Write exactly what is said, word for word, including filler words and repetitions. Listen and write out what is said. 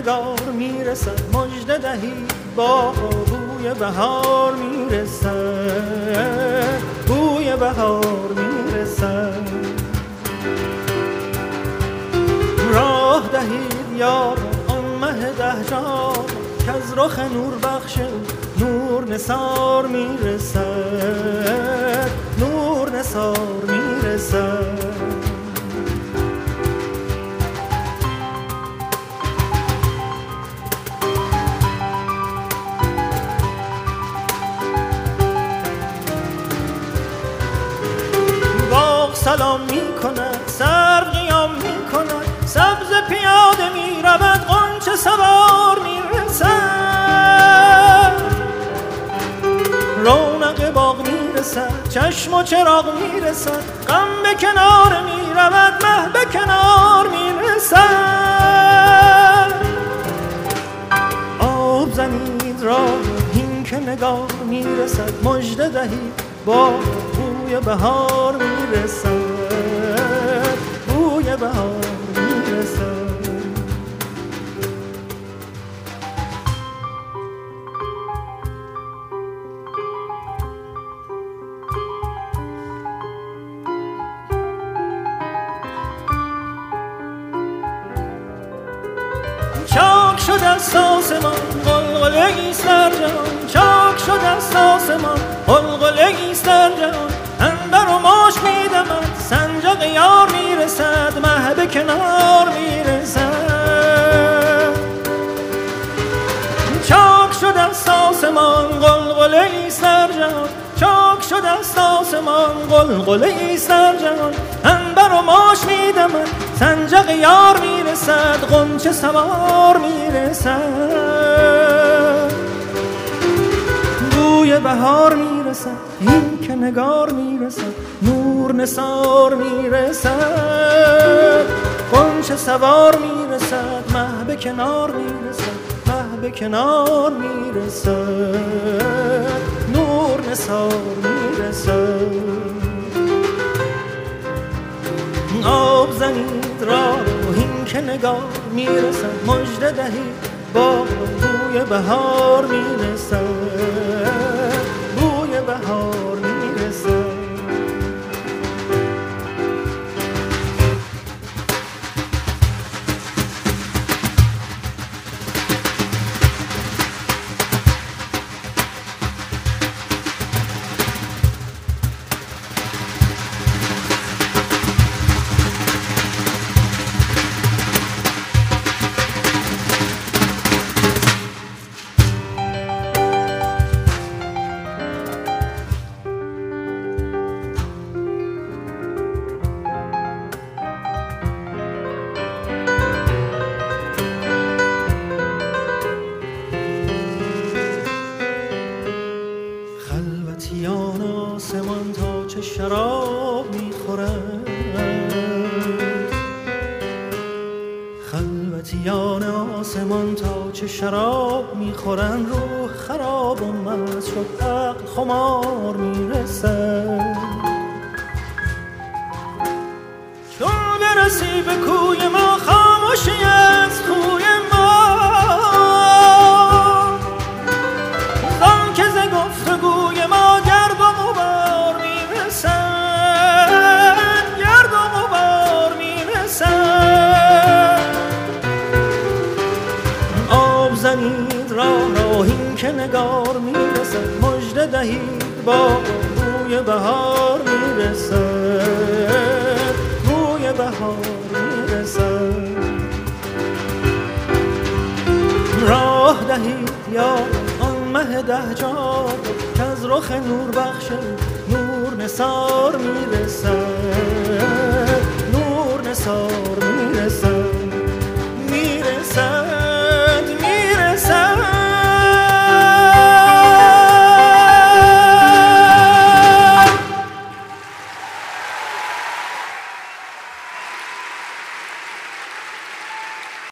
نگار میرسد مژده دهید با بوی بهار میرسد بوی بهار میرسد راه دهید یار آن مه ده جان که از رخ نور بخش نور نثار میرسد نور نثار میرسد سلام می کند سر قیام می کند سبز پیاده می رود غنچه سوار می رسد رونق باغ می رسد چشم و چراغ می رسد غم به کنار می رود مه به کنار می رسد آب زنید را این که نگار می رسد مژده دهید با بوی بهار میرسد بوی بهار میرسد چاک شد از آسمان غلغله ایست در جهان چاک شد از آسمان غلغله ایست در جهان اندر و ماش میدمد سنجق یار میرسد مه به کنار میرسد چاک شد از آسمان غلغله ایست در جهان چاک شد از آسمان غلغله ایست در جهان انبر و ماش میدمد سنجق یار میرسد غنچه سوار میرسد بوی بهار میرسد این که نگار میرسد نور نثار میرسد غنچه سوار میرسد مه به کنار میرسد مه به کنار میرسد نور نثار میرسد آب زنید را این که نگار میرسد مژده دهید با بوی بهار میرسد بوی بهار میرسد آسمان تا چه شراب میخورند خلوتیان آسمان تا چه شراب میخورند روح خراب و مست شد عقل خمار میرسد چون برسی به کوی ما خاموشی از خوی ما زان که ز گفتگوی ما گرد و غبار میرسد گرد و غبار میرسد آب زنید راه راهین که نگار میرسد مژده دهید با بوی بهار میرسد بوی بهار میرسد راه دهید یا آن مه ده جا که از رخ نور بخش نور نثار میرسد نور نثار میرسد